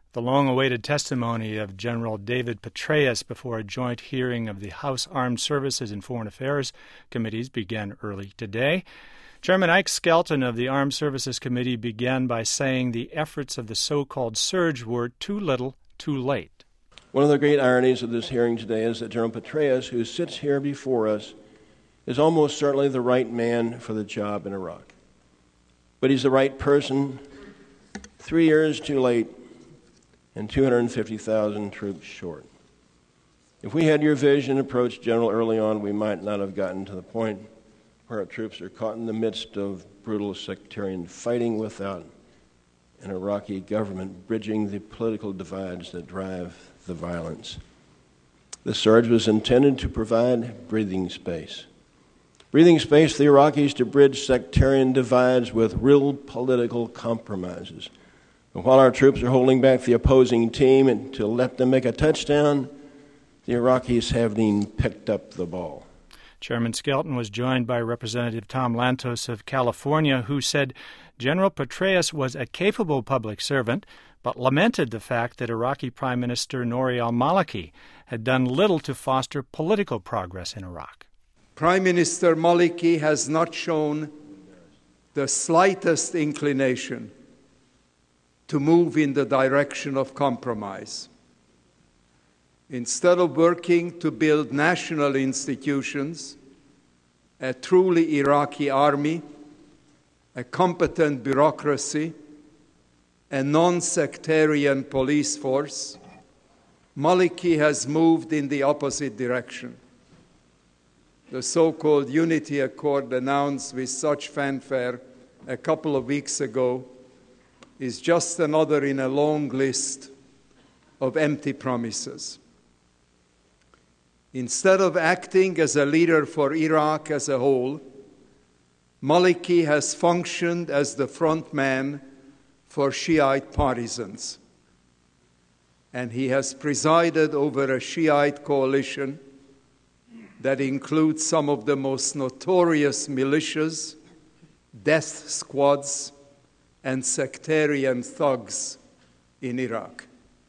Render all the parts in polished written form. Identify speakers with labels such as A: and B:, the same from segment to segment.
A: The long-awaited testimony of General David Petraeus before a joint hearing of the House Armed Services and Foreign Affairs Committees began early today. Chairman Ike Skelton of the Armed Services Committee began by saying the efforts of the so-called surge were too little, too late.
B: One of the great ironies of this hearing today is that General Petraeus, who sits here before us, is almost certainly the right man for the job in Iraq. But he's the right person 3 years too late and 250,000 troops short. If we had your vision approached, General, early on, we might not have gotten to the point where our troops are caught in the midst of brutal sectarian fighting without an Iraqi government bridging the political divides that drive the violence. The surge was intended to provide breathing space. Breathing space for the Iraqis to bridge sectarian divides with real political compromises. But while our troops are holding back the opposing team and to let them make a touchdown, the Iraqis haven't even picked up the ball.
A: Chairman Skelton was joined by Representative Tom Lantos of California, who said General Petraeus was a capable public servant, but lamented the fact that Iraqi Prime Minister Nouri al-Maliki had done little to foster political progress in Iraq.
C: Prime Minister Maliki has not shown the slightest inclination to move in the direction of compromise. Instead of working to build national institutions, a truly Iraqi army, a competent bureaucracy, a non-sectarian police force, Maliki has moved in the opposite direction. The so-called Unity Accord, announced with such fanfare a couple of weeks ago, is just another in a long list of empty promises. Instead of acting as a leader for Iraq as a whole, Maliki has functioned as the front man for Shiite partisans. And he has presided over a Shiite coalition that includes some of the most notorious militias, death squads, and sectarian thugs in Iraq.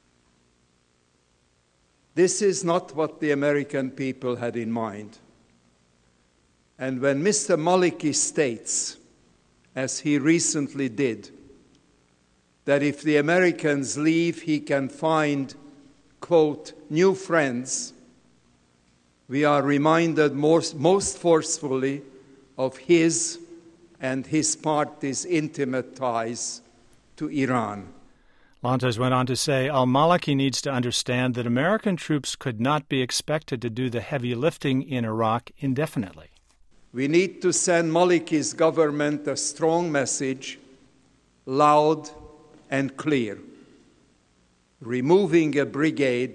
C: This is not what the American people had in mind. And when Mr. Maliki states, as he recently did, that if the Americans leave, he can find, quote, new friends, we are reminded most forcefully of his and his party's intimate ties to Iran.
A: Lantos went on to say al-Maliki needs to understand that American troops could not be expected to do the heavy lifting in Iraq indefinitely.
C: We need to send Maliki's government a strong message, loud and clear. Removing a brigade.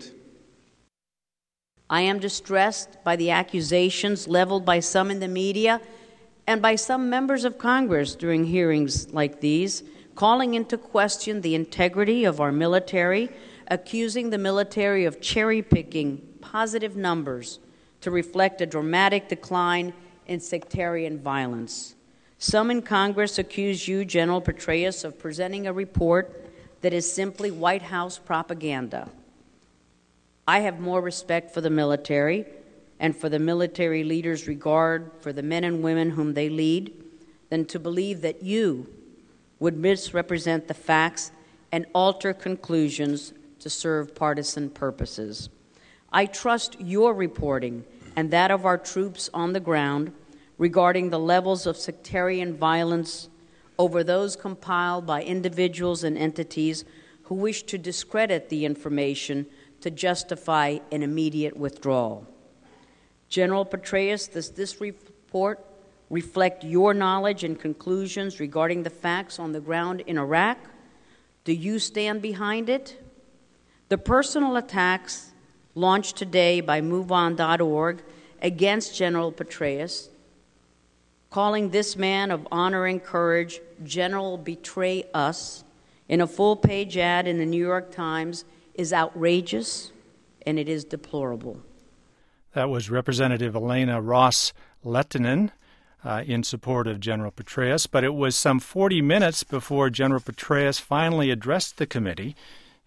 D: I am distressed by the accusations leveled by some in the media and by some members of Congress during hearings like these, calling into question the integrity of our military, accusing the military of cherry-picking positive numbers to reflect a dramatic decline in sectarian violence. Some in Congress accuse you, General Petraeus, of presenting a report that is simply White House propaganda. I have more respect for the military and for the military leaders' regard for the men and women whom they lead than to believe that you would misrepresent the facts and alter conclusions to serve partisan purposes. I trust your reporting and that of our troops on the ground regarding the levels of sectarian violence over those compiled by individuals and entities who wish to discredit the information to justify an immediate withdrawal. General Petraeus, does this report reflect your knowledge and conclusions regarding the facts on the ground in Iraq? Do you stand behind it? The personal attacks launched today by MoveOn.org against General Petraeus, calling this man of honor and courage General Betray Us, in a full-page ad in the New York Times, is outrageous and it is deplorable.
A: That was Representative Elena Ross-Lehtinen in support of General Petraeus, but it was some 40 minutes before General Petraeus finally addressed the committee.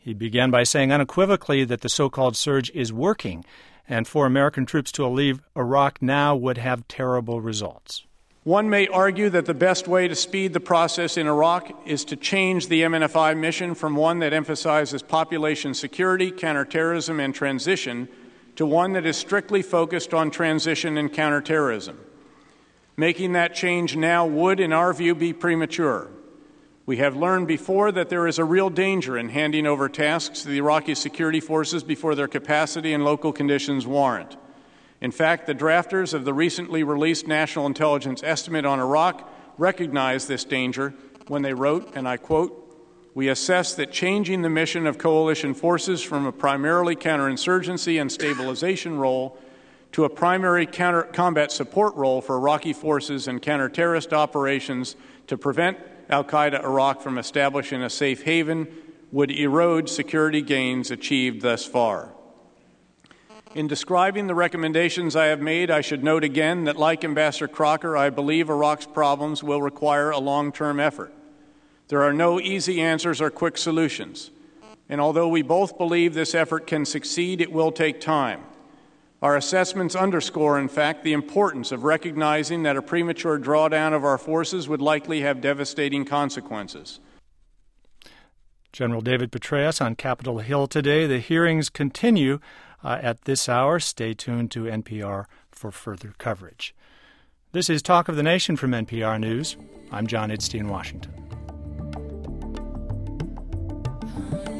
A: He began by saying unequivocally that the so-called surge is working, and for American troops to leave Iraq now would have terrible results.
E: One may argue that the best way to speed the process in Iraq is to change the MNFI mission from one that emphasizes population security, counterterrorism, and transition to one that is strictly focused on transition and counterterrorism. Making that change now would, in our view, be premature. We have learned before that there is a real danger in handing over tasks to the Iraqi security forces before their capacity and local conditions warrant. In fact, the drafters of the recently released National Intelligence Estimate on Iraq recognized this danger when they wrote, and I quote, "We assess that changing the mission of coalition forces from a primarily counterinsurgency and stabilization role to a primary combat support role for Iraqi forces and counter-terrorist operations to prevent al-Qaeda Iraq from establishing a safe haven would erode security gains achieved thus far." In describing the recommendations I have made, I should note again that, like Ambassador Crocker, I believe Iraq's problems will require a long-term effort. There are no easy answers or quick solutions, and although we both believe this effort can succeed, it will take time. Our assessments underscore, in fact, the importance of recognizing that a premature drawdown of our forces would likely have devastating consequences.
A: General David Petraeus on Capitol Hill today. The hearings continue at this hour. Stay tuned to NPR for further coverage. This is Talk of the Nation from NPR News. I'm John Idstein, Washington.